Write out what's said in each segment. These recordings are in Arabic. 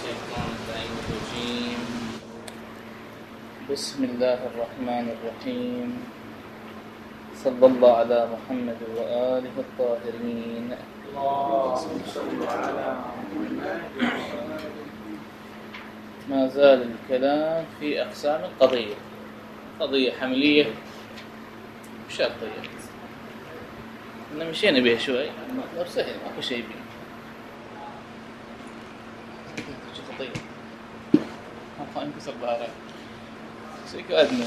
الشيطان اللعين الرجيم. بسم الله الرحمن الرحيم. صلى الله على محمد وآله الطاهرين. اللهم صل على محمد. ما زال الكلام في أقسام القضية، قضية حملية وشرطية. إحنا مشينا بها شوي، المطلب سهل ماكو شيء بيه. خطية ما انكسر ظهره شيء أدنى.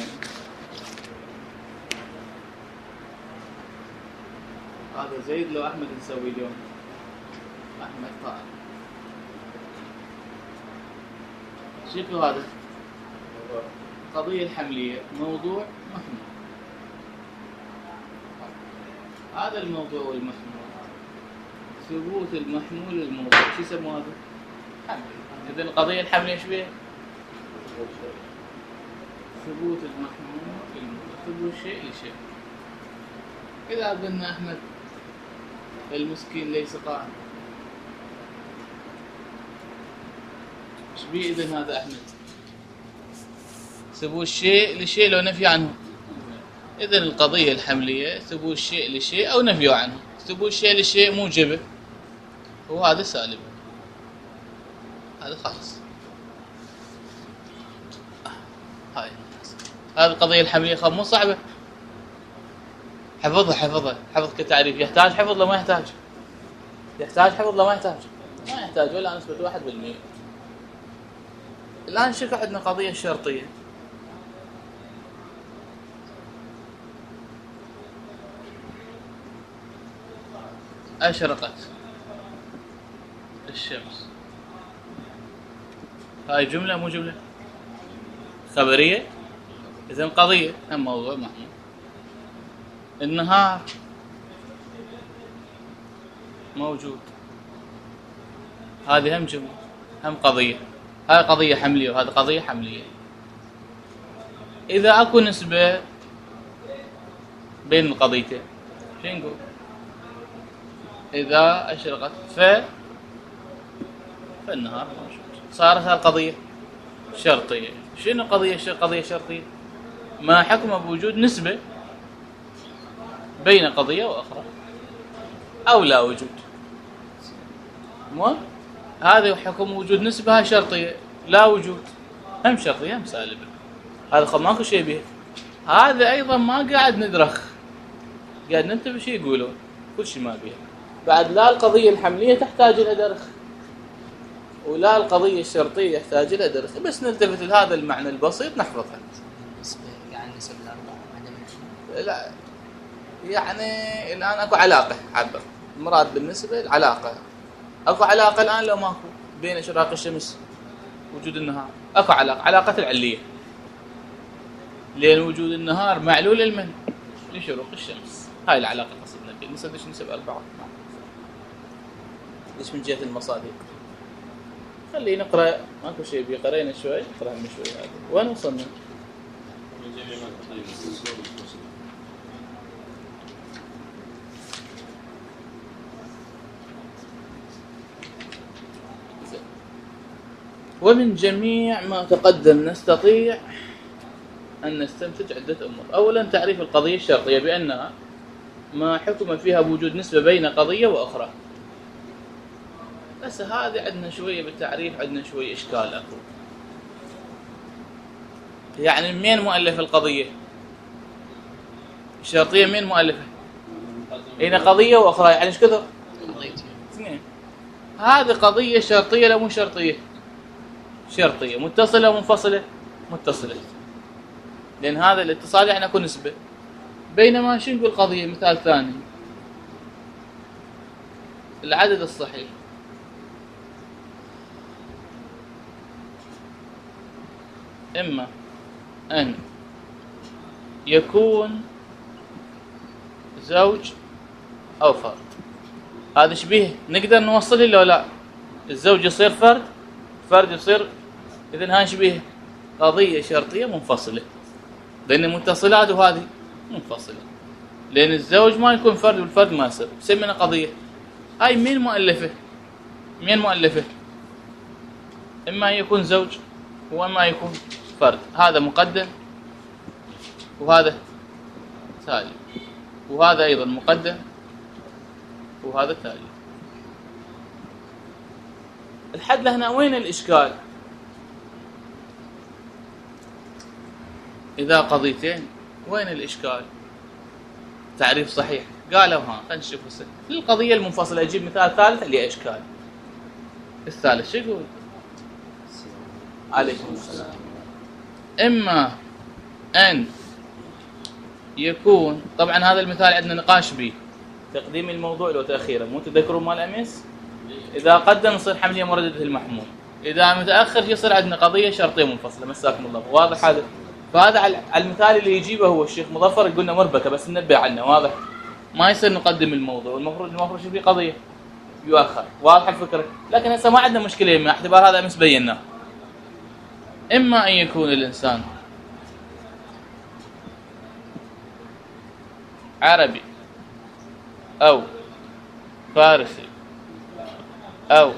هذا زيد لو أحمد نسوي اليوم. أحمد طاهر شكله هذا قضية الحملية موضوع محمول. هذا الموضوع والمحمول، ثبوت المحمول للموضوع شو يسموه هذا؟ حمل. إذا القضية الحملية ايش بيها؟ ثبوت المحمول للموضوع، ثبوت شيء لشيء. إذا قلنا أحمد المسكين ليس قائم، ايش بيه إذن هذا أحمد؟ ثبوت شيء لشيء لو نفي عنه. إذن القضية الحملية ثبوت شيء لشيء أو نفي عنه. ثبوت شيء لشيء موجبه وهذا سالب، هذا خلاص. هاي هذه القضية الحملية مو صعبة. حفظ كتعريف. يحتاج حفظ لو ما يحتاج؟ يحتاج حفظ لو ما يحتاج؟ ما يحتاج ولا نسبة 1%. الآن شكو عندنا قضية شرطية. أشرقت الشمس. هاي جملة مو جملة خبرية. إذن قضية هم موضوع محمول. النهار موجود، هذه هم جملة هم قضية. هاي قضية حملية وهذه قضية حملية. إذا أكو نسبة بين القضيتين شو نقول؟ إذا أشرقت فالنهار موجود. صارت هالقضية شرطية. شنو قضية شرطية؟ ما حكم بوجود نسبة بين قضية وأخرى أو لا وجود. مو هذا حكم وجود نسبة شرطية، لا وجود هم شرطية هم سالبة. هذا ماكو شيء به. هذا أيضا ما قاعد ندرخ، قاعد ننتبه شيء يقولون كل شيء ما بيه. بعد لا القضية الحملية تحتاج إلى درخ ولا القضية الشرطية يحتاج إلى درخ، بس نلتفت لهذا المعنى البسيط نحفظها. يعني نسب الأربعة لا يعني الآن أكو علاقة. عبر المراد بالنسبة العلاقة. أكو علاقة الآن لو ماكو بين إشراق الشمس وجود النهار. أكو علاقة العلية، لأن وجود النهار معلول المن لشروق الشمس. هاي العلاقة قصدنا بها. نسب 4 ليش من جهة المصادر. خلي نقرأ ماكو شيء بيه. قرينا شوي نقرأ من شوي. هذا وين وصلنا؟ ومن جميع ما تقدم نستطيع أن نستنتج عدة أمور. أولا تعريف القضية الشرطية بأنها ما حكم فيها بوجود نسبة بين قضية وأخرى. بس هذه عندنا شوية بالتعريف عندنا شوية إشكال أكو. يعني مين مؤلف القضية الشرطية؟ مين مؤلفها؟ هنا قضية وأخرى يعني إيش كثر؟ اثنين. هذه قضية شرطية لا مو شرطية؟ شرطية. متصلة ومنفصلة؟ متصلة، لأن هذا الاتصال يعني يكون نسبة. بينما شو نقول قضية؟ مثال ثاني العدد الصحيح. إما أن يكون زوج أو فرد. هذا شبيه نقدر نوصله لو لا؟ الزوج يصير فرد يصير. إذن هاي شبيه قضية شرطية منفصلة، لأن متصلات وهذه منفصلة. لأن الزوج ما يكون فرد والفرد ما يصير. سمينا قضية. هاي مين مؤلفة؟ إما يكون زوج وإما يكون فرد، هذا مقدم وهذا تالي، وهذا أيضا مقدم وهذا تالي. الحد لهنا وين الإشكال؟ إذا قضيتين وين الإشكال؟ تعريف صحيح قالوا ها خلينا نشوف القضية المنفصلة. أجيب مثال ثالث اللي إشكال. الثالث شو يقول؟ عليكم السلام. إما أن يكون، طبعا هذا المثال عندنا نقاش به، تقديم الموضوع لو تأخيره، مو تذكروا مال أمس؟ إذا قدم يصير حملية مرددة المحمول، إذا متأخر يصير عندنا قضية شرطية منفصلة. مساكم الله. واضح هذا؟ فهذا على المثال اللي يجيبه هو الشيخ مظفر، قلنا مربكة بس ننبه عنه. واضح؟ ما يصير نقدم الموضوع، المفروض شو في قضية يؤخر. واضح الفكرة؟ لكن هسه ما عندنا مشكلة مع اعتبار هذا أمس بيناه. إما أن يكون الإنسان عربي أو فارسي أو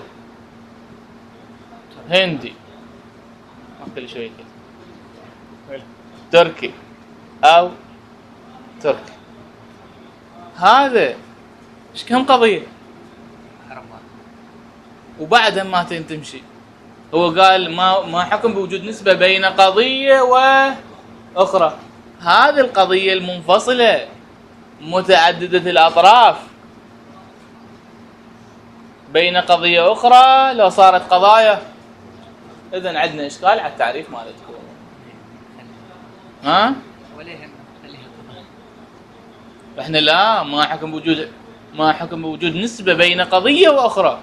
هندي، ما كل شوي كده، تركي أو تركي. هذا إيش كم قضية؟ وبعدها ما تمشي. هو قال ما حكم بوجود نسبة بين قضية وأخرى. هذه القضية المنفصلة متعددة الأطراف بين قضية أخرى لو صارت قضايا. إذن عندنا إشكال على التعريف مالتكم. ها؟ إحنا لا ما حكم بوجود نسبة بين قضية وأخرى.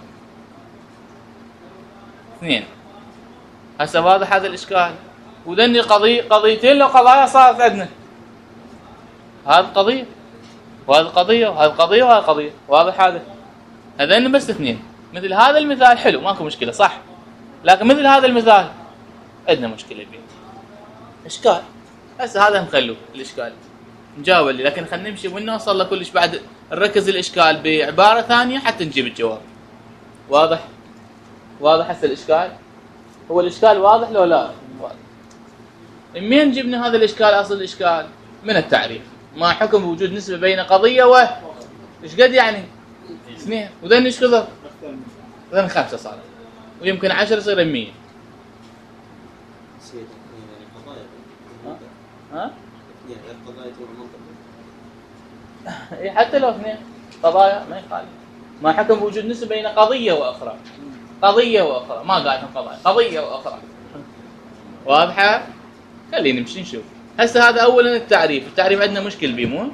اثنين. هسه واضح هذا الإشكال. وذني قضيتين لو قضايا صارت عندنا. هذه قضية وهذه قضية وهذه قضية وهذه قضية. واضح هذا؟ هذين بس اثنين. مثل هذا المثال حلو ماكو مشكلة صح، لكن مثل هذا المثال عندنا مشكلة بيه. إشكال. هسه هذا نخلوه الإشكال نجاوب لي، لكن خلينا نمشي ونوصل لكلش بعد نركز الإشكال بعبارة ثانية حتى نجيب الجواب. واضح؟ واضح هسه الإشكال؟ هو الإشكال واضح لو لا؟ واضح. منين جبنا هذا الإشكال؟ أصل الإشكال من التعريف. ما حكم بوجود نسبة بين قضية إيش قد يعني؟ اثنين. وذن إيش كثر؟ ذن 5 صار، ويمكن 10 يصير 100. ها؟ حتى لو 2 قضايا ما يخالف. ما حكم بوجود نسبة بين قضية وأخرى. قضية وأخرى، ما قاعدهم قضايا، قضية وأخرى. واضحة؟ خلينا نمشي نشوف. هسه هذا أولا التعريف عندنا مشكل بيه مو؟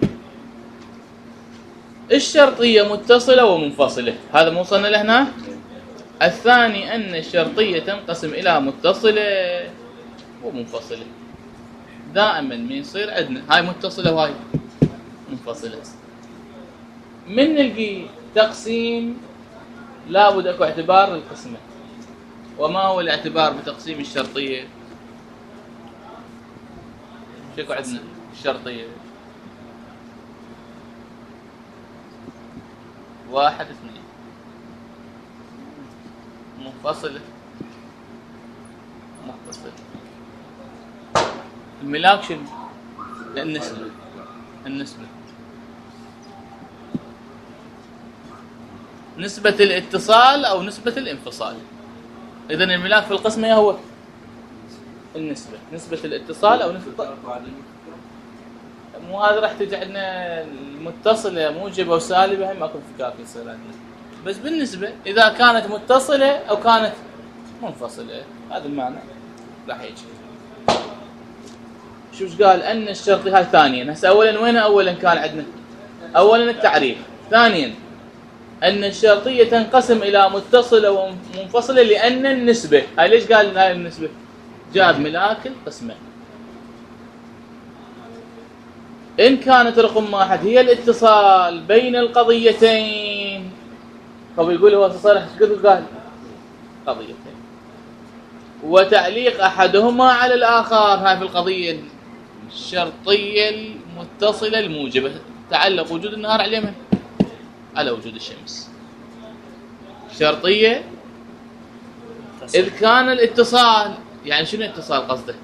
الشرطية متصلة ومنفصلة، هذا ما وصلنا لهنا. الثاني أن الشرطية تنقسم إلى متصلة ومنفصلة. دائما من يصير عندنا هاي متصلة وهاي منفصلة، من نلقي تقسيم لابد اكو اعتبار للقسمة. وما هو الاعتبار بتقسيم الشرطية؟ شكو عندنا الشرطية 1 2 منفصلة متصلة. الملاك شنو؟ النسبة نسبة الاتصال أو نسبة الانفصال. إذن الملاك في القسمة هو النسبة، نسبة الاتصال أو نسبة. مو هذا راح تجي عندنا المتصلة موجبة وسالبة، هم ماكو انفكاك يصير عندنا. بس بالنسبة إذا كانت متصلة أو كانت منفصلة، هذا المعنى راح يجي. شوش قال؟ أن الشرطي هاي ثانيا. هسه أولا وين أولا كان عندنا؟ أولا التعريف. ثانيا أن الشرطية تنقسم إلى متصلة ومنفصلة لأن النسبة. هاي ليش قال هاي النسبة؟ جاب ملاك القسمة. إن كانت رقم 1 هي الاتصال بين القضيتين، فبيقول هو تصرح كذا قال قضيتين، وتعليق أحدهما على الآخر. هاي في القضية الشرطية المتصلة الموجبة، تعلق وجود النهار على اليمن على وجود الشمس. شرطية إذ كان الاتصال، يعني شنو اتصال قصده؟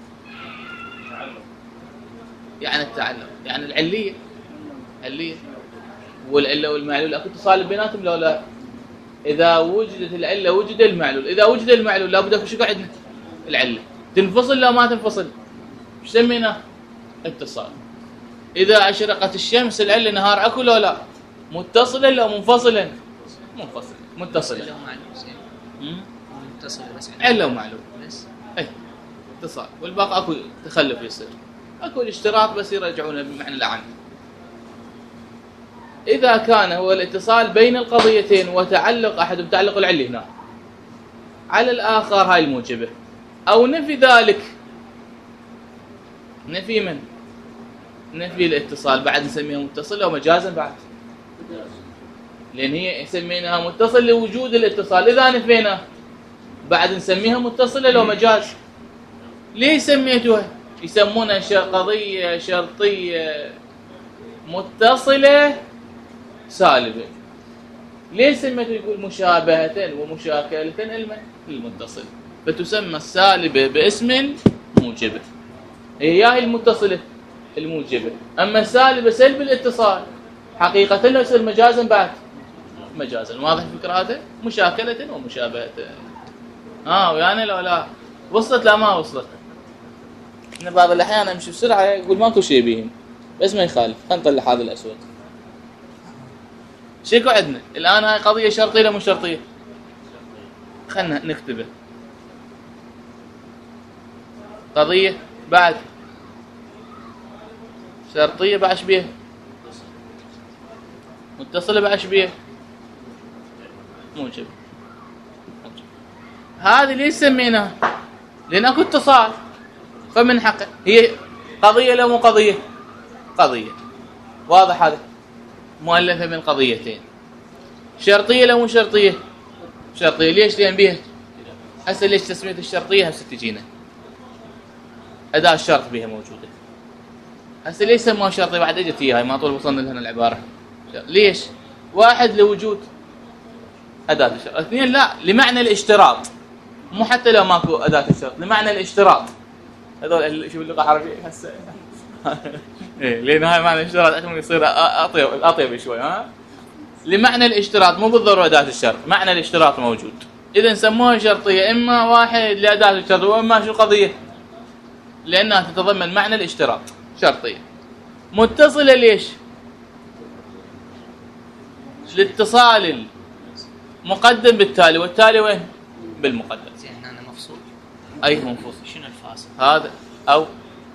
يعني التعلق، يعني العلية، علية والعلة والمعلول اكو اتصال بيناتهم لو لا؟ إذا وجدت العلة وجد المعلول، إذا وجد المعلول لابد اكو شو عندنا؟ العلة تنفصل لا ما تنفصل، ايش سميناه؟ اتصال. إذا أشرقت الشمس العلة نهار اكو لو لا؟ متصلا لو منفصلا؟ منفصل، متصلا. علة ومعلول زين. متصل بس علة ومعلول بس. اي اتصال، والباقي اكو تخلف يصير، اكو الاشتراط بس يرجعونه بمعنى العام. إذا كان هو الاتصال بين القضيتين وتعلق أحدهم تعلق العلي هنا على الآخر هاي الموجبة، أو نفي ذلك، نفي من؟ نفي الاتصال بعد نسميها متصلة ومجازا بعد، لأن هي سميناها متصل لوجود الاتصال، إذا نفينا بعد نسميها متصلة لو مجاز. ليه سميتوها؟ يسمونها قضية شرطية متصلة سالبة. ليه سميته؟ يقول مشابهة ومشاكلة للمتصل، فتسمى السالبة باسم موجبة، هي المتصلة الموجبة. أما السالبة سلب الاتصال حقيقة لو يصير مجازا بعد، مجازا. واضح الفكرة هذا؟ مشاكلة ومشابهة. ويعني لو لا وصلت لا ما وصلت. إن بعض الأحيان أمشي بسرعة يقول ماكو شيء بيهم، بس ما يخالف. خلينا نطلع هذا الأسود. شيكو عندنا الآن هاي قضية شرطية ولا مو شرطية؟ خلنا نكتبه. قضية بعد شرطية بعد شبيه متصلة بعد شبيه موجب. هذه ليش سميناها؟ لأن اكو اتصال، فمن حقه. هي قضية لو مو قضية؟ قضية. واضح هذا؟ مؤلفة من قضيتين. شرطية لو مو شرطية؟ شرطية. ليش؟ لأن بيها هسه ليش تسمية الشرطية هسه تجينا أداة الشرط بها موجودة. هسه ليش سموها شرطية؟ بعد اجت هي ما طول وصلنا لهنا العبارة. ليش؟ واحد لوجود أداة الشرط، اثنين لا لمعنى الاشتراط، مو حتى لو ماكو أداة الشرط، لمعنى الاشتراط. هذول شوف اللغة العربية هسه إيه لأن هاي معنى الاشتراط عشان يصير أطيب شوي. لمعنى الاشتراط مو بالضرورة أداة الشرط، معنى الاشتراط موجود. إذا سموها شرطية إما واحد لأداة الشرط وإما شو قضية، لأنها تتضمن معنى الاشتراط شرطية. متصلة ليش؟ لاتصال المقدم بالتالي، والتالي وين؟ بالمقدم. زين هنا مفصول. أي منفصل. شنو الفاصل؟ هذا أو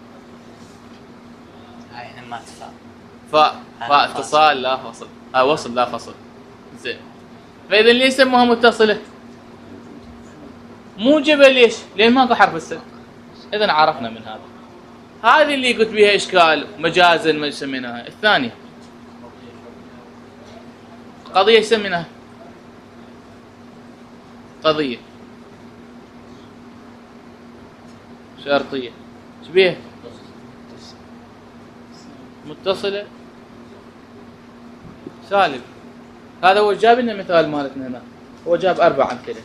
هاي ما تفا. فاتصال لا فصل، وصل لا فصل. زين. فإذا ليش سموها متصلة؟ موجبة ليش؟ لأن ماكو حرف السبب. إذا عرفنا من هذا. هذه اللي قلت بها إشكال مجازا ما يسميناها. الثانية قضية يسميناها قضية شرطية. ايش بيها؟ متصلة سالب. هذا هو جاب لنا مثال مالتنا هنا، هو جاب 4 أمثلة.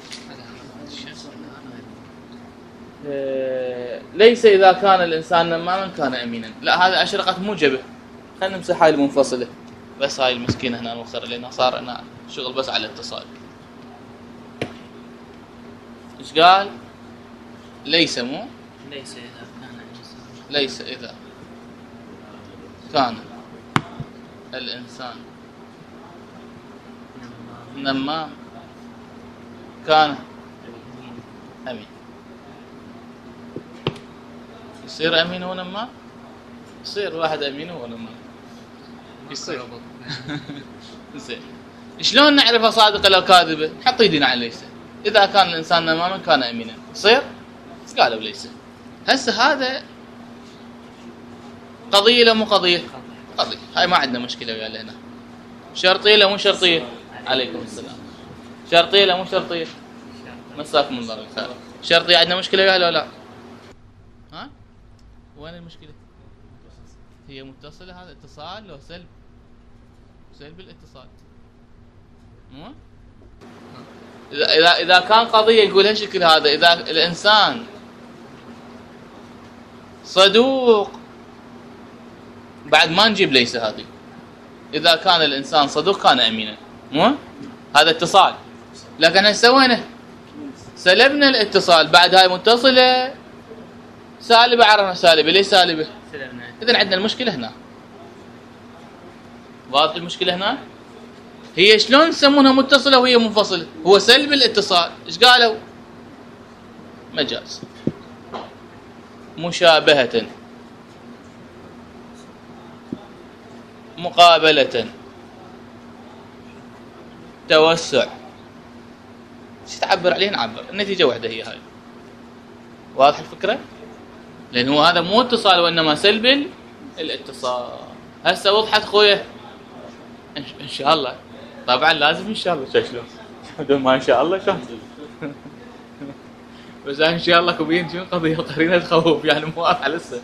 ليس إذا كان الإنسان نماما كان أمينا. لا هذا أشرقت موجبة. خلينا نمسح هاي المنفصلة بس، هاي المسكينة هنا نوخر لأنها صار هنا شغل بس على الاتصال. إيش قال؟ ليس مو ليس إذا كان الإنسان، ليس إذا كان الإنسان نمام كان أمين. يصير أمين ونمام؟ يصير واحد أمين ونمام يصير. زين شلون نعرفها صادقة لو كاذبة؟ نحط يدنا على ليس. إذا كان الإنسان نماما كان أمينا يصير؟ قالوا ليس. هسه هذا قضية لو مو قضية؟ قضية. هاي ما عندنا مشكلة ويا هنا. شرطية لو مو شرطية؟ عليكم السلام. شرطية لو مو شرطية؟ مساكم الله بالخير. شرطية عندنا مشكلة ويا لا؟ ها؟ وين المشكلة؟ هي متصلة. هذا اتصال لو سلب؟ سلب الاتصال مو؟ إذا كان قضية يقول هالشكل هذا، إذا الإنسان صدوق بعد ما نجيب ليس هذه. إذا كان الإنسان صدوق كان أمينا، مو هذا اتصال. لكن هل سوينا؟ سلبنا الاتصال، بعد هاي متصلة سالبة، عرفنا سالبة ليش سالبة؟ إذن عندنا المشكلة هنا. واضح المشكلة هنا؟ هي شلون يسمونها متصلة وهي منفصلة؟ هو سلب الاتصال. ايش قالوا؟ مجاز. مشابهة، مقابلة، توسع. ايش تعبر عليه؟ نعبر النتيجة واحدة هي هاي. واضح الفكرة؟ لأن هو هذا مو اتصال وإنما سلب الاتصال. هسه وضحت خويا؟ إن شاء الله. طبعا لازم إن شاء الله. شلون؟ بدون ما إن شاء الله شلون؟ بس إن شاء الله كوبين شنو قضية القرينة تخوف يعني مو واضحة لسه.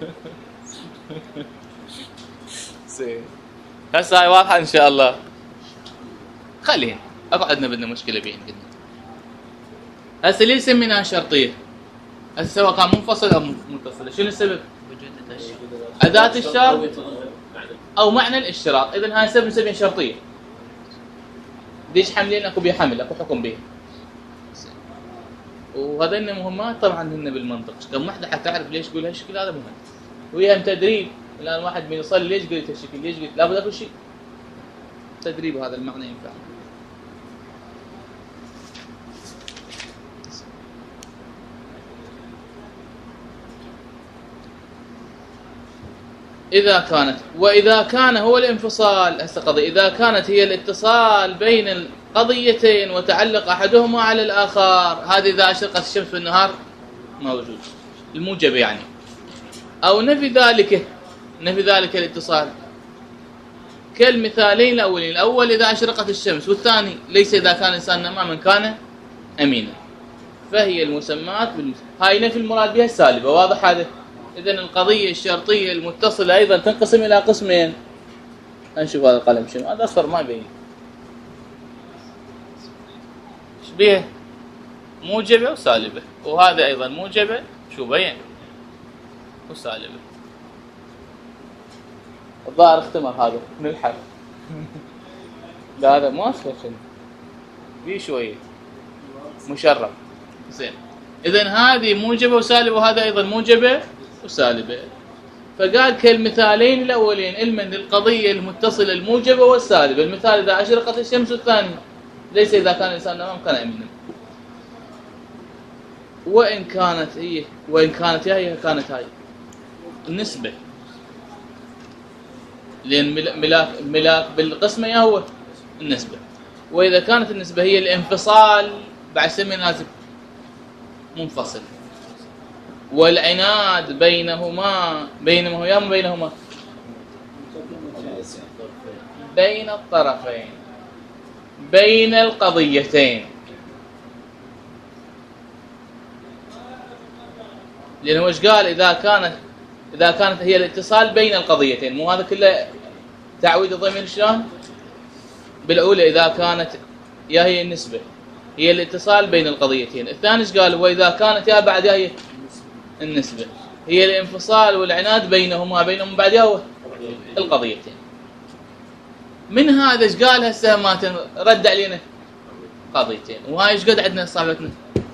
زين. هسه هاي واضحة إن شاء الله. خلينا. أقعدنا بدنا مشكلة بين قلنا. هسه ليش سميناها شرطية؟ هسه سواء كان منفصل أو متصل، شنو السبب؟ أداة الشرط أو معنى الاشتراط. إذن هاي سبب نسميها شرطية. ديش حملين أكو بيه حمل، أكو حكم بيه. وهذين مهمات طبعا هن بالمنطق. كم وحدة حتعرف ليش يقول هالشكل هذا مهم. وياهم تدريب. الآن واحد من يصلي ليش قلت هالشكل؟ ليش قلت؟ لابد أكو شيء. تدريب هذا المعنى ينفع. وإذا كان هو الانفصال. هسه قضية إذا كانت هي الاتصال بين القضيتين وتعلق أحدهما على الآخر، هذه إذا أشرقت الشمس بالنهار موجود الموجب يعني. أو نفي ذلك الاتصال كالمثالين الأولين. الأول إذا أشرقت الشمس، والثاني ليس إذا كان الإنسان نماما كان أمينا. فهي المسمات هاي نفي المراد بها السالبة. واضح هذا؟ إذن القضية الشرطية المتصلة أيضا تنقسم إلى قسمين. نشوف هذا القلم شنو، هذا أصفر ما يبين. إيش بيه؟ موجبة وسالبة، وهذا أيضا موجبة شو بين وسالبة. الظاهر اختمر هذا من الحرف. لا هذا مو أصفر شنو، بيه شوية مشرب. زين. إذن هذه موجبة وسالبة، وهذا أيضا موجبة وسالبة. فقال كالمثالين الأولين علما للقضية المتصلة الموجبة والسالبة. المثال إذا أشرقت الشمس، والثاني ليس إذا كان الإنسان نمام كان أمينا. وإن كانت هي كانت هاي النسبة، لأن ملاك بالقسمة يا هو النسبة. وإذا كانت النسبة هي الانفصال بعد سمي لازم منفصل. والعناد بينهما بين الطرفين، بين القضيتين. لأنه ايش قال؟ إذا كانت هي الاتصال بين القضيتين. مو هذا كله تعويد الضمير شلون؟ بالأولى إذا كانت يا هي النسبة هي الاتصال بين القضيتين. الثاني ايش قال؟ وإذا كانت يا بعد هي النسبة هي الانفصال والعناد بينهم بعد هو القضيتين. من هذا ايش قال؟ هسه ما رد علينا قضيتين. وهاي ايش قد عندنا صاحبتنا؟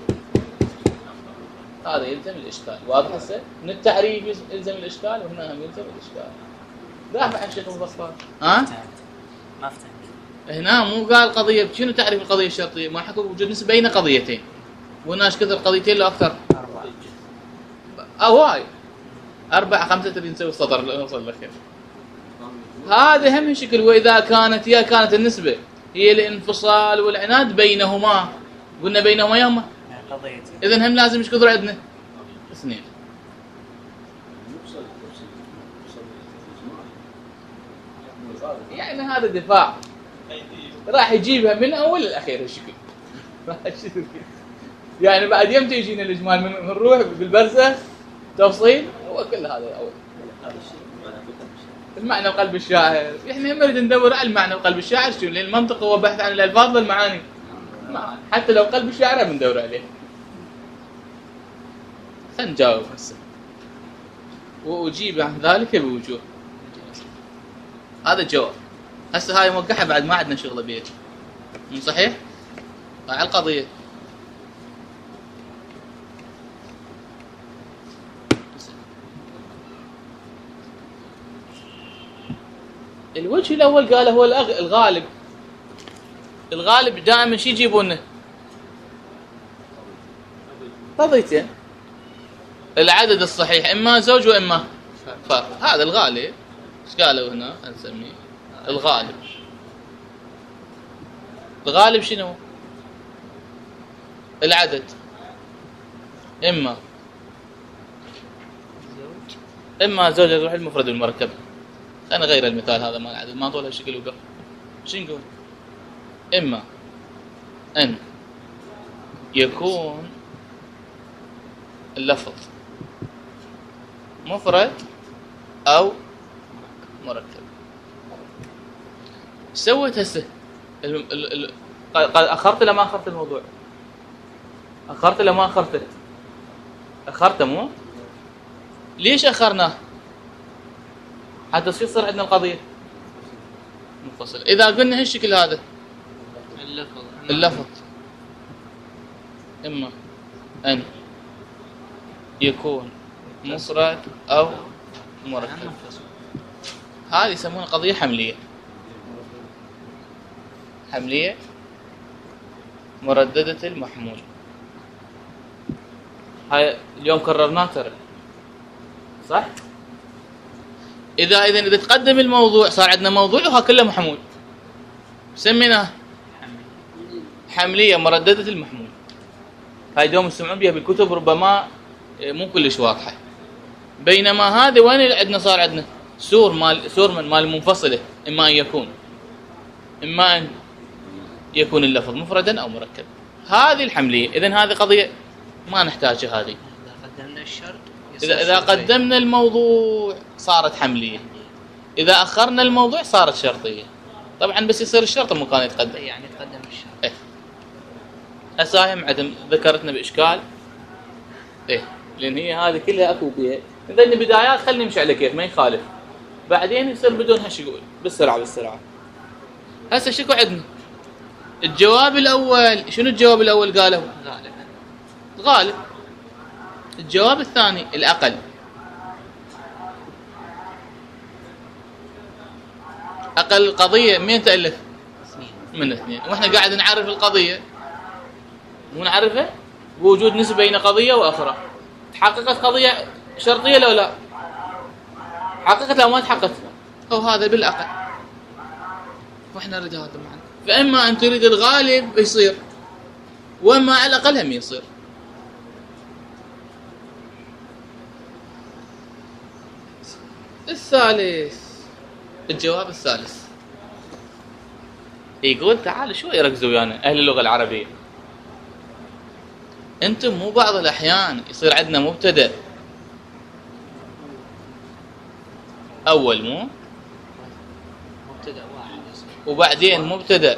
هذا يلزم الاشكال. واضح هسه؟ من التعريف يلزم الاشكال، وهنا هم يلزم الاشكال. دافع عن شيخ المفصل. ها؟ ما افتهم. هنا مو قال قضية. شنو تعريف القضية الشرطية؟ ما حكوا وجود نسبة بين قضيتين. وهنا ايش كثر قضيتين لو اكثر؟ 4 هاي 4 5 تبي نسوي السطر اللي نوصل له. هذا هم شكل. وإذا كانت النسبة هي الانفصال والعناد بينهما. قلنا بينهما يهما قضيتين. إذن هم لازم ايش كثر عندنا؟ 2. يعني هذا دفاع راح يجيبها من أول الأخير هالشكل. يعني بعد يمتى يجينا الإجمال من نروح بالبرزة تفصيل. هو كل هذا أول المعنى وقلب الشاعر. احنا نريد ندور على المعنى وقلب الشاعر شنو، لأن المنطق هو بحث عن الألفاظ والمعاني ما حتى لو قلب الشعر بندور عليه. خلينا نجاوب هسه واجيب عن ذلك بوجوه. هذا جواب. هسه هاي موقعها بعد ما عندنا شغله بيه. مو صحيح؟ على القضيه. الوجه الاول قال هو الغالب. الغالب دائما شي يجيبونه قضيتين. العدد الصحيح اما زوج واما فرد. هذا الغالب. ايش قالوا هنا؟ خلينا نسميه الغالب. الغالب شنو؟ العدد اما زوج يروح المفرد والمركب. خلينا نغير المثال هذا مال العدد ما طول هالشكل وقف. شو نقول؟ اما ان يكون اللفظ مفرد او مركب. سويت هسه اخرت ولا ما اخرت الموضوع؟ اخرت ولا ما اخرته؟ اخرته مو؟ ليش اخرناه؟ حتى يصير عندنا القضيه منفصله. اذا قلنا هالشكل هذا اللفظ اما ان يكون مفرد او مركب، هذه يسمونها قضيه حمليه. حمليه مردده المحمول. هاي اليوم كررناه ترى صح؟ اذا تقدم الموضوع صار عندنا موضوع وها كله محمول، سميناه حمليه مردده المحمول. هاي دوم تسمعون بها بالكتب ربما مو كلش واضحه. بينما هذه وين عندنا صار عندنا سور مال منفصله. اما ان يكون اللفظ مفردا او مركب. هذه الحمليه. اذن هذه قضيه ما نحتاجها. هذه اذا قدمنا الموضوع صارت حمليه، اذا اخرنا الموضوع صارت شرطيه. طبعا بس يصير الشرط مكان يتقدم، يعني يتقدم الشرط. ايه اساهم عدم ذكرتنا باشكال. ايه لان هي هذه كلها اكو بيها. اذا بدايات خلينا نمشي على كيف ما يخالف، بعدين يصير بدون هالشغل بالسرعه. هسه شكو عندنا الجواب الاول. شنو الجواب الاول؟ قالوا غالب. الجواب الثاني الاقل. اقل القضيه من تالف من اثنين. واحنا قاعد نعرف القضيه مو نعرفها بوجود نسبه بين قضيه واخرى. تحققت قضيه شرطيه لو لا؟ حققت لو ما تحققت او هذا بالاقل. واحنا نريد هذا معنا. فاما ان تريد الغالب يصير، واما على الاقل هم يصير. الثالث الجواب الثالث يقول تعال شوي ركزوا ويانا اهل اللغه العربيه. انتم مو بعض الاحيان يصير عندنا مبتدا اول مو مبتدا واحد وبعدين مبتدا.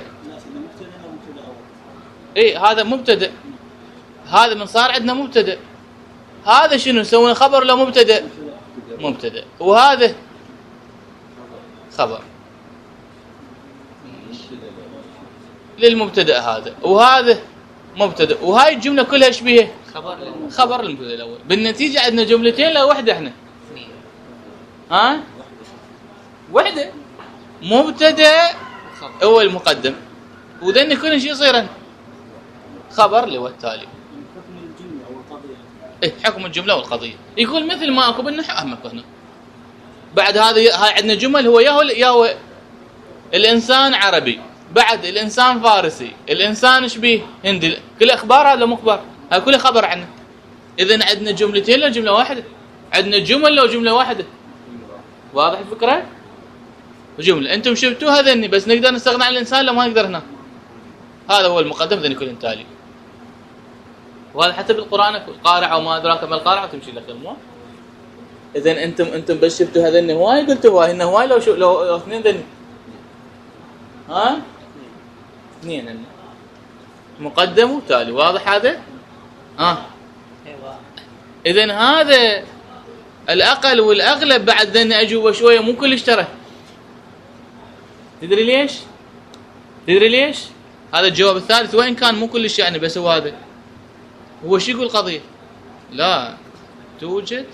اي هذا مبتدا. هذا من صار عندنا مبتدا. هذا شنو نسوي؟ خبر ولا مبتدا؟ مبتدا. وهذا خبر للمبتدا هذا، وهذا مبتدا. وهاي الجمله كلها ايش بيها؟ خبر للمبتدا الاول. بالنتيجه عندنا جملتين لا وحده. احنا ها وحده مبتدا هو المقدم، وذن كل شيء يصير خبر اللي هو التالي. ايه حكم الجمله والقضيه. يقول مثل ما اكو بالنحو اهمك هنا. بعد هاي عندنا جمل هو يا هو الانسان عربي، بعد الانسان فارسي، الانسان ايش بيه؟ هندي. كل اخبار هذا مو اخبار، هاي كل خبر عنه. اذا عندنا جملتين لو جمله واحده؟ عندنا جمل لو جمله واحده؟ واضح الفكره؟ وجمله انتم شفتوها ذني، بس نقدر نستغنى عن الانسان لو ما نقدر هنا. هذا هو المقدم ذني كل تالي. وهذا حتى بالقران القارعه وما ادراك ما القارعه تمشي لك مو. اذا انتم بس شفتوا هذني هواي قلتوا هواي هن هواي لو اثنين ذني ها اثنين هن مقدم وتالي. واضح هذا؟ ايوه. اذا هذا الاقل والاغلب بعد اني اجوبه شويه مو كلش ترى. تدري ليش؟ تدري ليش؟ هذا الجواب الثالث وين كان مو كلش يعني، بس هو هذا. هو شو يقول قضيه؟ لا توجد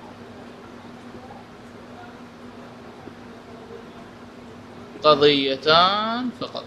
قضيتان فقط.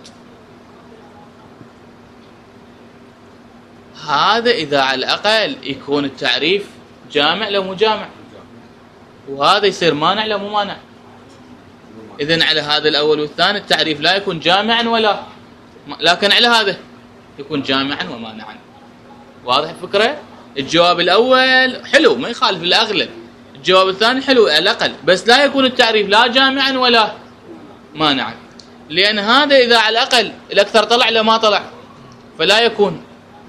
هذا إذا على الأقل يكون التعريف جامع لو مو جامع، وهذا يصير مانع لو مو مانع. إذن على هذا الأول والثاني التعريف لا يكون جامعا ولا، لكن على هذا يكون جامعا ومانعا. واضح الفكرة؟ الجواب الأول حلو ما يخالف الأغلب، الجواب الثاني حلو على الأقل، بس لا يكون التعريف لا جامعا ولا مانعا، لأن هذا إذا على الأقل الأكثر طلع لا ما طلع، فلا يكون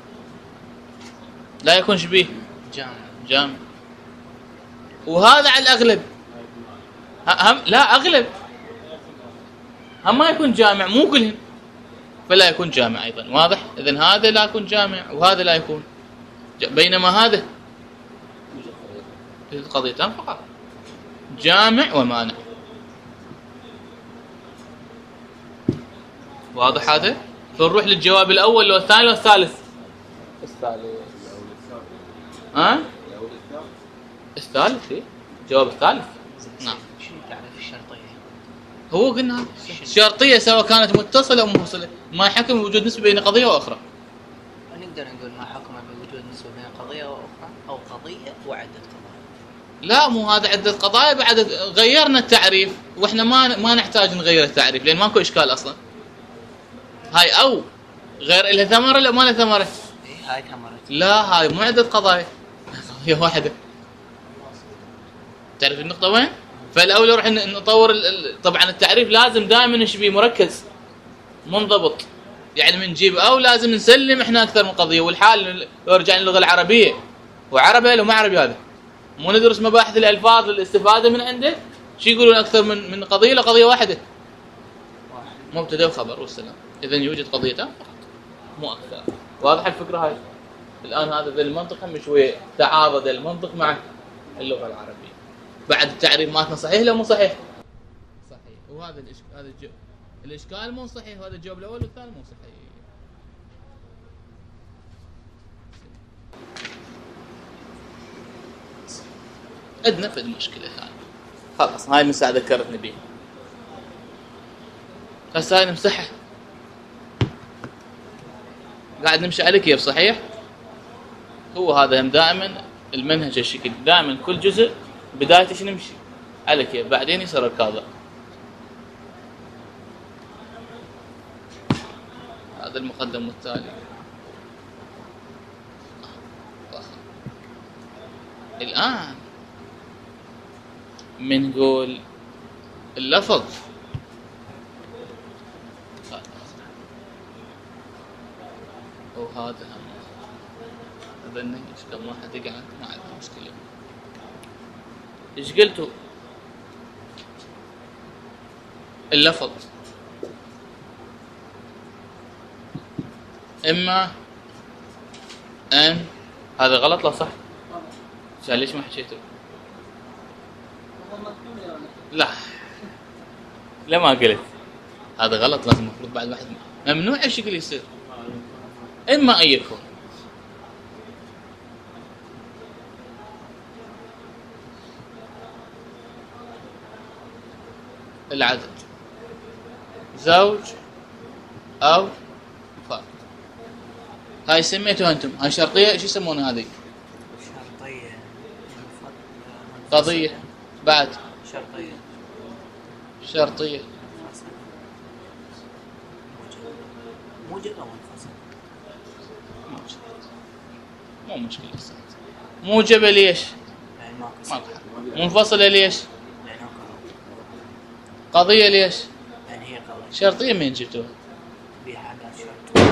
شبيه جامع. وهذا على الأغلب هم لا أغلب هم ما يكون جامع مو كلهم، فلا يكون جامع أيضا. واضح؟ إذن هذا لا يكون جامع وهذا لا يكون، بينما هذا قضيتان فقط جامع ومانع. واضح هذا؟ فنروح للجواب الأول والثاني والثالث. الثالث إيه؟ الجواب الثالث. نعم. شنو تعرف الشرطية؟ هو قلنا الشرطية سواء كانت متصلة أو منفصلة ما يحكم بوجود نسبة بين قضية وأخرى. نقدر نقول ما حكم بوجود نسبة بين قضية وأخرى أو قضية وعدة قضايا. لا مو هذا عدة قضايا، بعد غيرنا التعريف وإحنا ما نحتاج نغير التعريف لأن ماكو إشكال أصلا. هاي أو غير إلها ثمرة لا ما لها ثمرة. هاي ثمرة. لا هاي مو عدة قضايا، هي واحدة. تعرف النقطة وين؟ فالأول نروح نطور طبعا التعريف لازم دائما نشبيه مركز منضبط، يعني من نجيب أو لازم نسلم إحنا أكثر من قضية. والحال لو رجعنا للغة العربية وعربي لو ما عربي، هذا مو ندرس مباحث الألفاظ للاستفادة من عنده. شو يقولون أكثر من قضية لقضية واحدة، مبتدأ وخبر والسلام. إذن يوجد قضيتان فقط مو أكثر. واضح الفكرة هاي؟ الآن هذا ذا المنطق هم شوية تعارض المنطق مع اللغة العربية. بعد التعريف مالتنا صحيح لا مو صحيح؟ صحيح. وهذا الإشكال مو صحيح، وهذا الجواب الأول والثاني مو صحيح. عندنا فد مشكلة ثانية. خلاص هاي من ساعة ذكرتني بيها. هسه هاي نمسحها. قاعد نمشي على كيف صحيح؟ هو هذا هم دائما المنهج الشكل، دائما كل جزء بدايته شو نمشي على كيف، بعدين يصير الكاظم. هذا المقدم والتالي. الآن منقول اللفظ وهذا هم أظن إيش كم واحد يقعد ما عنده مشكلة. إيش قلتوا؟ اللفظ إما أن هذا غلط لا صح؟ عشان ليش ما حكيته؟ لا ما قلت هذا غلط، لازم المفروض بعد واحد ممنوع الشكل يصير. إما أن يكون العدد زوج أو فرد. هاي سميتوها أنتم هاي شرطية، إيش يسمونها هذه؟ شرطية. قضية. بعد شرطية موجب أو منفصل. مو مشكلة. موجبة ليش؟ يعني ماكو. منفصلة ليش؟ يعني قضية ليش؟ يعني هي قضية. شرطية من جبتوها؟ بها أداة شرط.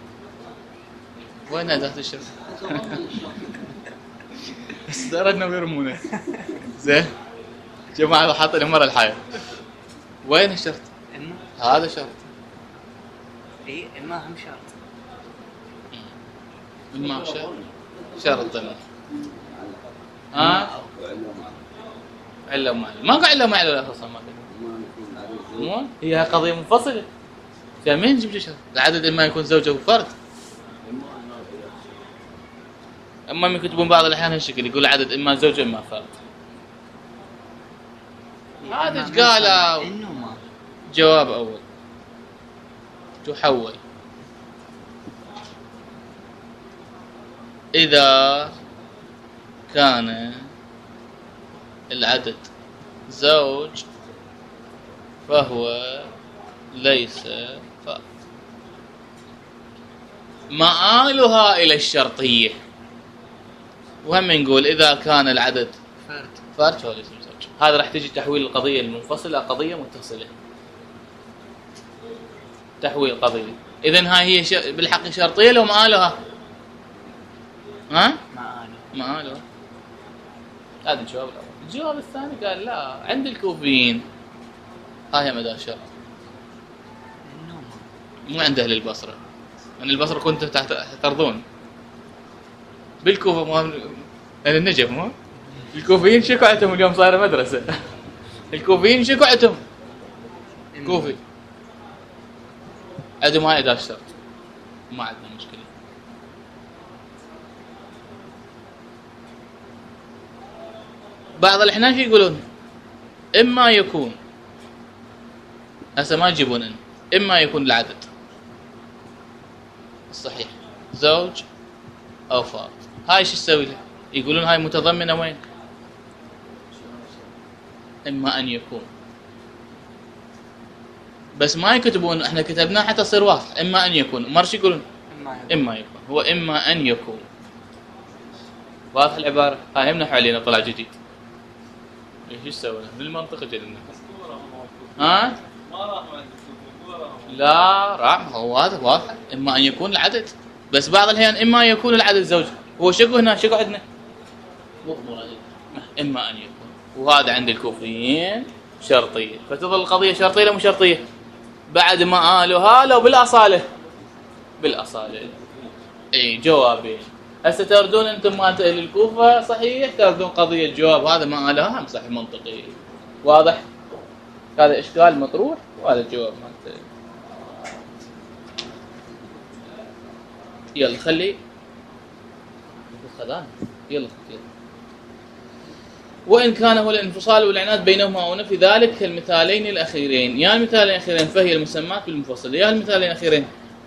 وين أداة الشرط؟ بس أردنا ويرمونه. زين جماعة حاطين مرة الحياة. وين الشرط؟ إما هذا شرط. إيه إما هم شرط. ما شرط الماء. ها عله ومعلول، ماكو عله ومعلول اصلا ما في. مو هي قضيه منفصله. فمين نجيب شرط العدد اما يكون زوجه وفرد. اما يكتبون بعض الاحيان هالشكل يقول العدد اما زوجه اما فرد. هذا ايش قالوا؟ جواب اول تحول إذا كان العدد زوج فهو ليس فرد. مآلها إلى الشرطية. وهم نقول إذا كان العدد فرد فهو ليس زوج. هذا راح تجي تحويل القضية المنفصلة قضية متصلة. تحويل قضية. إذن هاي هي بالحق شرطية لو مآلها. ها؟ مآلها. هذا الجواب الأول. الجواب الثاني قال لا عند الكوفيين هاي مدار شرط. مو عند أهل البصرة. أن البصرة كنت ترضون. بالكوفة مو أهل النجف مو؟ الكوفيين شكوا عتهم اليوم صايرة مدرسة. الكوفيين شكوا عتهم. كوفي. عندهم هاي أداة شرط. ما عندنا مشكلة. بعض الأحناف يقولون إما يكون هسه ما يجيبون إما يكون العدد الصحيح زوج أو فرد. هاي شو تسوي له؟ يقولون هاي متضمنة وين؟ إما أن يكون. بس ما يكتبون احنا كتبناه حتى يصير واضح. إما أن يكون. مرش يقولون إما يكون. هو إما أن يكون. واضح العبارة؟ هاي منحوا علينا طلع جديد. ايش يسوي بالمنطق جدنا؟ ها؟ ما راح لا راح هو واضح. اما ان يكون العدد. بس بعض الاحيان اما يكون العدد زوج. هو شكو هنا شكو عندنا اما ان يكون. وهذا عند الكوفيين شرطيه. فتظل القضيه شرطيه ولا مو شرطيه؟ بعد ما قالوها لو بالاصاله. بالاصاله اي جوابين. هسه تردون انتم مالت اهل الكوفه صحيح تردون قضيه الجواب هذا ما قالها هم صحيح منطقي. واضح؟ هذا اشكال مطروح وهذا الجواب مالت. يلا خلي خذان يلا. وان كان هو الانفصال والعناد بينهما او نفي ذلك المثالين الاخيرين. يا المثالين الاخيرين فهي المسمات بالمفصل. يا المثالين الاخيرين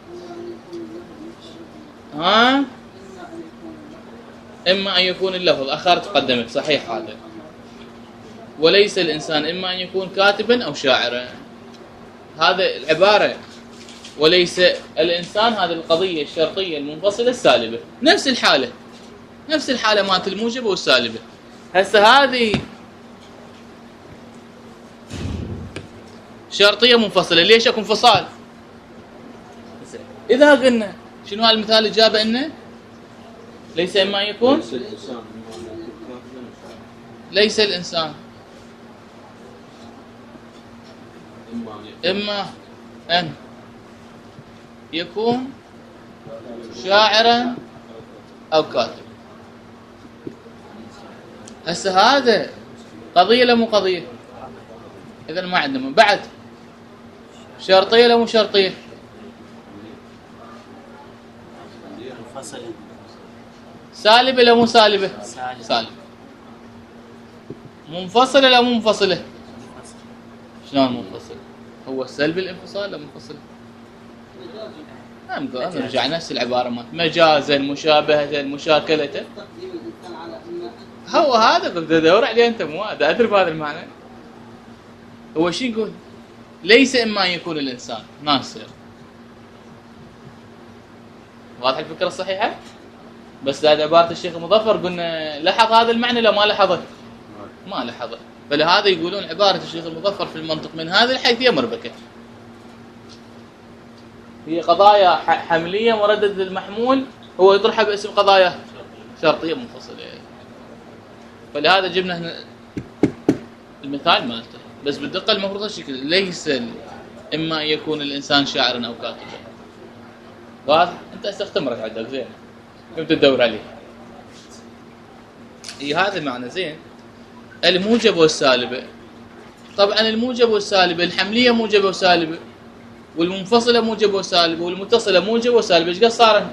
ها إما أن يكون اللفظ أخرت قدمت صحيح هذا. وليس الإنسان إما أن يكون كاتبا أو شاعرا. هذا العبارة وليس الإنسان هذه القضية الشرطية المنفصلة السالبة. نفس الحالة. نفس الحالة مالت الموجبة والسالبة. هسه هذه شرطية منفصلة. ليش أكو انفصال؟ إذا قلنا شنو هالمثال اللي جابه لنا؟ ليس إما يكون ليس الإنسان إما أن يكون شاعرا أو كاتب. هسه هذا قضية لا مو قضية؟ إذا ما عندنا من بعد شرطية لا مو شرطية؟ سالبة لا مو سالبة؟ سالبة. منفصلة لا مو منفصلة؟ شلون منفصلة؟ هو سلب الانفصال لا منفصل؟ نعم نرجع نفس العبارة مالت مجازا مشابهة مشاكلة. هو هذا قلت ادور عليه انت مو هذا ادري بهذا المعنى. هو شو يقول؟ ليس اما ان يكون الانسان ناصر. واضح الفكرة الصحيحة؟ بس هذه عبارة الشيخ المظفر قلنا لحظ هذا المعنى لا ما لحظه؟ ما لحظه. فلهذا يقولون عبارة الشيخ المظفر في المنطق من هذه الحيثية مربكة. هي قضايا حملية مرددة للمحمول هو يطرحها باسم قضايا شرطية منفصلة. فلهذا جبنا هنا المثال مالته. بس بالدقة المفروض الشكل ليس إما أن يكون الإنسان شاعرا أو كاتبا. واضح؟ أنت استخدمرك عندك زين. نبدا ندور عليه. اي هذا معنى زين. الموجب والسالبه، طبعا الموجب والسالبه، الحمليه موجبه وسالبه، والمنفصله موجبه وسالبه، والمتصله موجبه وسالبه، ايش قد صارت؟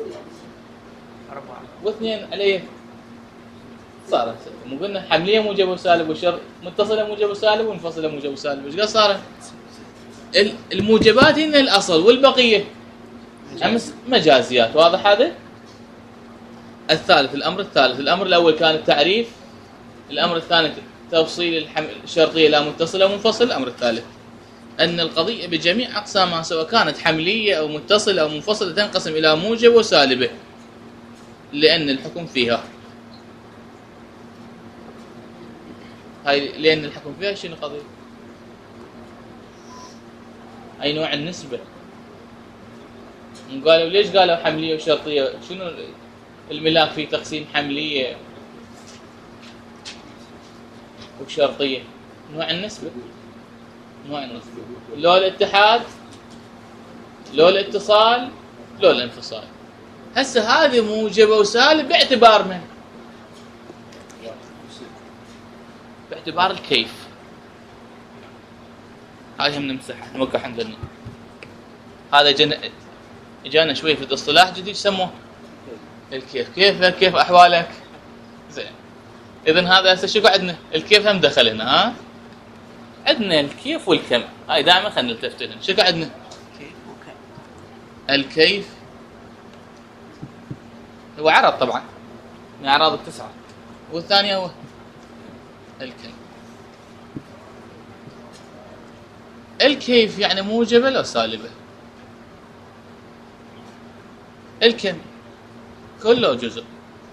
4 واثنين عليه صارت 6. مو قلنا حمليه موجبه وسالب وشر متصله موجبه وسالب ومنفصله موجبه وسالب، ايش قد صارت؟ الموجبات هن الاصل والبقيه امس مجازيات. واضح هذا؟ الثالث، الامر الثالث، الامر الاول كان التعريف، الامر الثاني تفصيل الشرطيه الى متصله ومنفصل، الامر الثالث ان القضيه بجميع اقسامها سواء كانت حمليه او متصله او منفصله تنقسم الى موجب وسالبه لان الحكم فيها. هاي لان الحكم فيها شنو قضيه؟ اي نوع النسبه. قالوا ليش قالوا حمليه وشرطيه؟ شنو الملاك في تقسيم حمليه وشرطيه؟ نوع النسبه. نوع النسبه، لو الاتحاد، لو الاتصال، لو الانفصال. هسه هذه موجبه وسالب باعتبار من؟ باعتبار الكيف. هاي هم نمسحها نوقع عندنا. هذا جانا شوي في الاصطلاح جديد يسموه الكيف. كيف احوالك؟ زين. اذا هذا هسه شو عندنا؟ الكيف هم دخل هنا. ها عندنا الكيف والكم. هاي دائما خلينا نلتفت لهم. شو عندنا؟ كيف وكم. الكيف هو عرض طبعا من اعراض التسعه، والثانيه هو الكم. الكيف يعني موجبه لو سالبه، الكم كله جزء.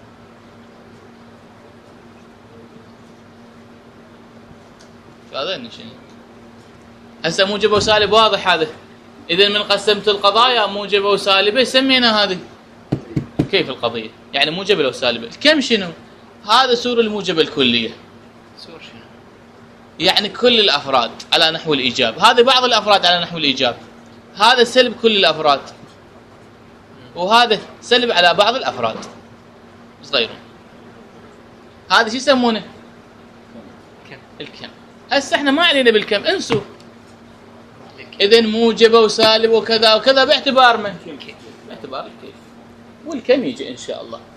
هذا شنو؟ هسه موجبه وسالب واضح هذا. اذا من قسمت القضايا موجبه وسالبه سمينا هذه كيف القضيه، يعني موجبه لو سالبه. الكم شنو؟ هذا سور الموجبه الكليه. سور شنو؟ يعني كل الافراد على نحو الايجاب، هذا بعض الافراد على نحو الايجاب، هذا سلب كل الافراد، وهذا سلب على بعض الافراد صغير. هذا شو يسمونه؟ الكم. هسه احنا ما علينا بالكم، انسوا. اذا موجبه وسالب وكذا وكذا باعتبار من؟ باعتبار الكيف. والكم يجي ان شاء الله.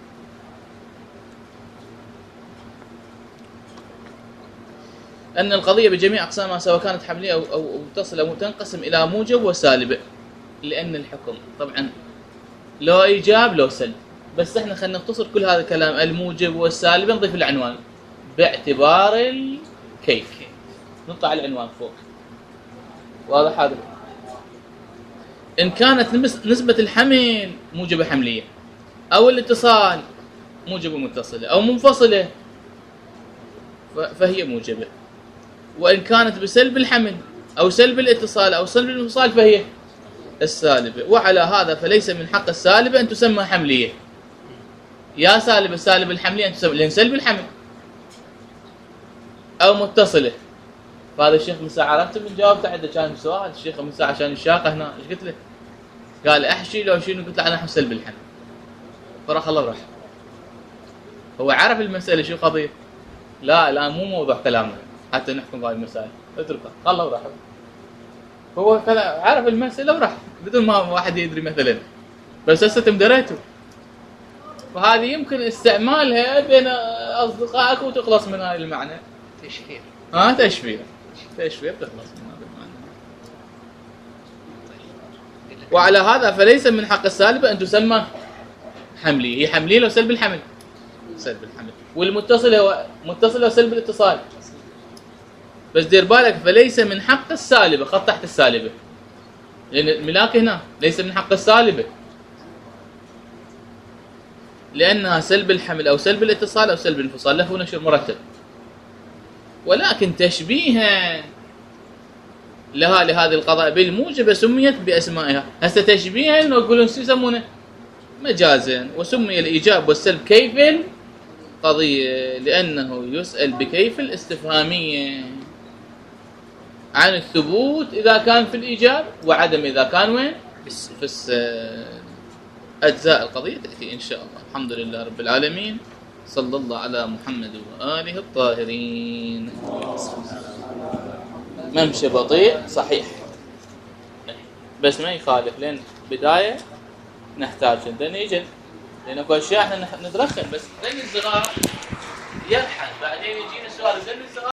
أن القضية بجميع أقسامها سواء كانت حملية أو متصلة أو تنقسم إلى موجب وسالب لأن الحكم طبعا لو إيجاب لو سلب. بس احنا خلينا نختصر كل هذا الكلام. الموجب والسالب نضيف العنوان باعتبار الكيف. نطلع العنوان فوق. واضح هذا؟ إن كانت نسبة الحمل موجبة حملية أو الاتصال موجبة متصلة أو منفصلة فهي موجبة. وإن كانت بسلب الحمل أو سلب الاتصال أو سلب الانفصال فهي السالبة. وعلى هذا فليس من حق السالبة أن تسمى حملية. يا سالبة سالب الحملية أن تسمى لأن سلب الحمل أو متصلة. فهذا الشيخ من ساعة عرفت من جاوبته عنده كان سؤال الشيخ من ساعة عشان الشاقة هنا ايش قلت له؟ قال احشي لو شنو؟ قلت له على نحو سلب الحمل. فرح الله وراح. هو عرف المسألة شو قضية؟ لا مو موضوع كلامنا حتى نحكم بهاي المسائل. اتركه خله وراح. هو عرف المسألة وراح بدون ما واحد يدري مثلا. بس هسه انتم دريتوا. فهذه يمكن استعمالها بين اصدقائك وتخلص من هاي المعنى. تشفير. تشفير بتخلص من هذا المعنى. وعلى هذا فليس من حق السالبة أن تسمى حملية. هي حملية لو سلب الحمل. سلب الحمل. والمتصل هو متصل لو سلب الاتصال. بس دير بالك فليس من حق السالبة. خط تحت السالبة. لأن الملاك هنا ليس من حق السالبة. لأنها سلب الحمل أو سلب الاتصال أو سلب الانفصال. له نشر مرتب. ولكن تشبيها لها لهذه القضايا بالموجبة سميت بأسمائها. هسه تشبيها إنه يقولون يسمونه مجازا. وسمي الإيجاب والسلب كيف القضية لأنه يسأل بكيف الاستفهامية عن الثبوت إذا كان في الإيجاب وعدم إذا كان وين؟ في السلب. أجزاء القضية تأتي إن شاء الله. الحمد لله رب العالمين، صلى الله على محمد وآله الطاهرين. ممشي بطيء صحيح، بس ما يخالف، لأن بداية نحتاج نيجي، لأن اكو أشياء احنا ندرخن، بس لأن الصغار يلحن بعدين يجينا سؤال لأن الصغار